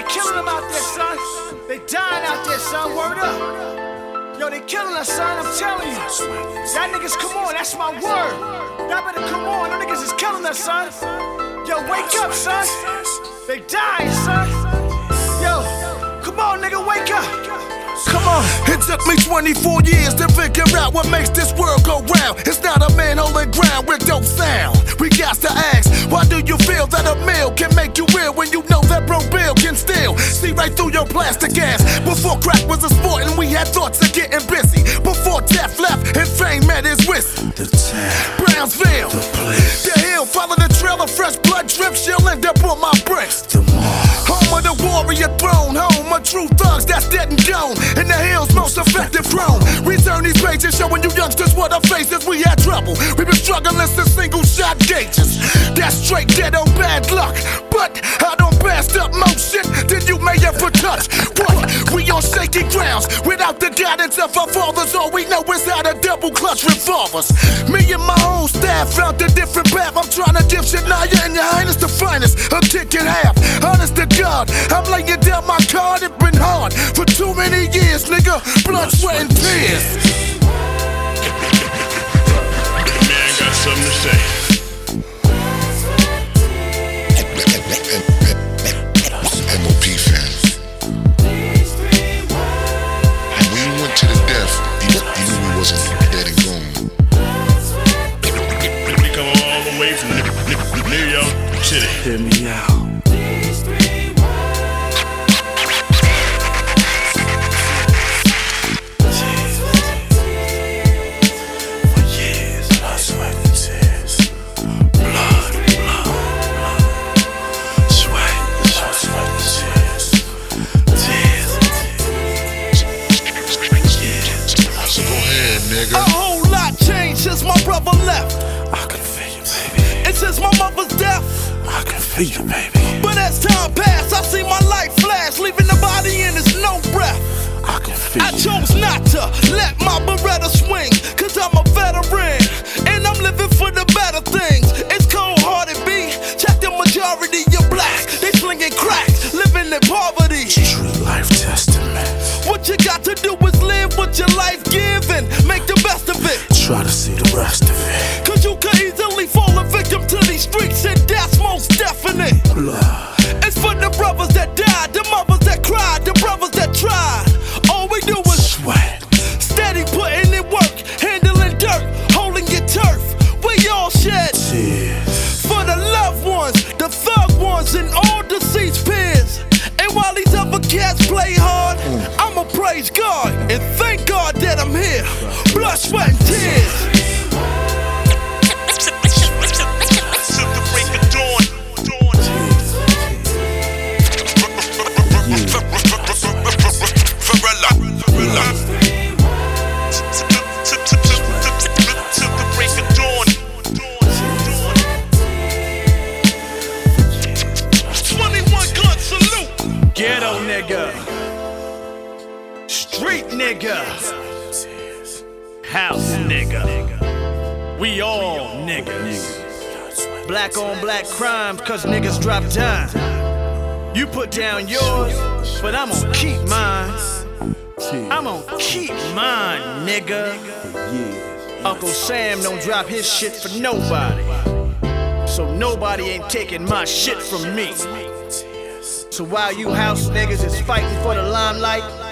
they killing them out there, son. They dying out there, son. Word up. Yo, they killing us, son. I'm telling you. Y'all niggas, come on. That's my word. Y'all better come on. Them niggas is killing us, son. Yo, wake up, son. They dying, son. Yo, come on, nigga, wake up. Come on. It took me 24 years to figure out what makes this world go round. It's not a man holding ground with dope sound. We got to ask, why do you feel that a meal can make you real when you know that bro Bill can steal? See right through your plastic ass. Before crack was a sport and we had thoughts of getting busy. Before death left and fame met his whistle. The town, Brownsville, the place, the hill, follow the trail of fresh blood drip. She'll end up on my bricks. the mall, Home of the warrior throne, home of true thugs that's dead and gone. In the hills, most effective drone. Return these pages showing you youngsters what our faces. We had trouble. We been struggling since single shot gauges. That's straight ghetto bad luck. But I don't bast up more shit than you may ever touch. What? We on shaky grounds. Without the guidance of our fathers, all we know is how to double clutch revolvers. Me and my own staff found a different path. I'm trying to give Shania and your highness the finest. A kick in half. Honest to God, I'm laying down my card. It been hard for too many years, nigga. Blood, sweat, and tears. The man got something to say. MOP fans. When we went to the death, you knew we wasn't dead and gone. We come all the way from New York City. hear me out. For years, blood, sweat, and tears. Blood, sweat, and tears. So go ahead, nigga. A whole lot changed since my brother left. I can feel you, baby. And since my mother's death. I can feel you, baby. But as time passed, I see my life flash, leaving the body and there's no breath. I can feel I you. chose not to let my Beretta swing, cause I'm a veteran, and I'm living for the better things. It's cold-hearted B, check the majority of blacks. They slinging crack, living in poverty. True life testament. What you got to do is live what your life given, make the best of it. Try to see the rest of it. Cause you could easily fall a victim to these streets, and that's most definite. Blood, It's for the brothers that died, the mothers that cried, the brothers that tried. All we do is sweat, steady putting in work, handling dirt, holding your turf. We all shed tears. for the loved ones, the thug ones, and all deceased peers. And while these other cats play hard, I'ma praise God and thank God that I'm here. Blood, sweat, and tears. Till the break of dawn. Varela. Till the break of dawn. 21 gun salute. Ghetto nigga. Street nigga. House nigga. We all niggas. Black on black crimes, cause niggas drop down. You put down yours, but I'm gonna keep mine. I'm gonna keep mine, nigga. Uncle Sam don't drop his shit for nobody. So nobody ain't taking my shit from me. So while you house niggas is fighting for the limelight,